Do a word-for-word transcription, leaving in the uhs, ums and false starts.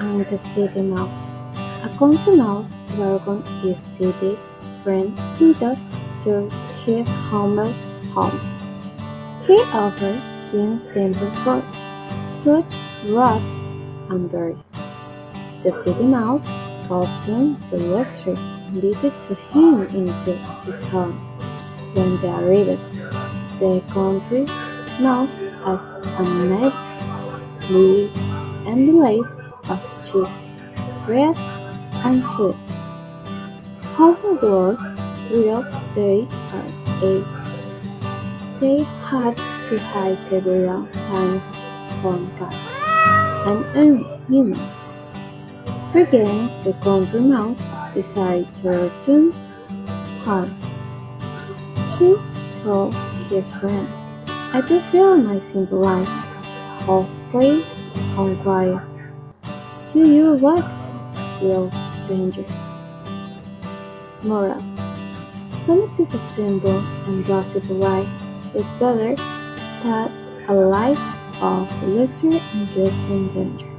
and the City Mouse. A country mouse welcomed his city friend Peter to his humble home. He offered him simple foods, such roots and berries. The City Mouse, accustomed to luxury, invited to him into his house. When they arrived, the country mouse asked a mess with emblems of cheese, bread, and sweets. However, while they ate, they had to hide several times from cats and humans. Forgetting the country mouse decided to return home. He told his friend, I prefer my simple life of peace and quiet. Do you like real danger? Moral. Sometimes a simple and possible life is better than a life of luxury and constant danger.